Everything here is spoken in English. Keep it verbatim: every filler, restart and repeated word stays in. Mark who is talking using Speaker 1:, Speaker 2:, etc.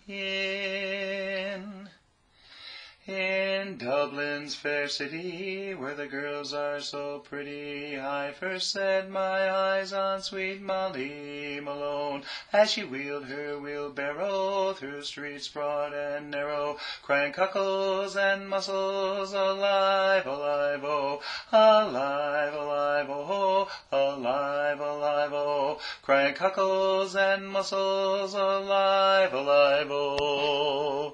Speaker 1: in. In Dublin's fair city, where the girls are so pretty, I first set my eyes on sweet Molly Malone, as she wheeled her wheelbarrow through streets broad and narrow, crying cockles and mussels, alive, alive, oh, alive, alive, oh, alive, alive, oh, crying cockles and mussels, alive, alive, oh.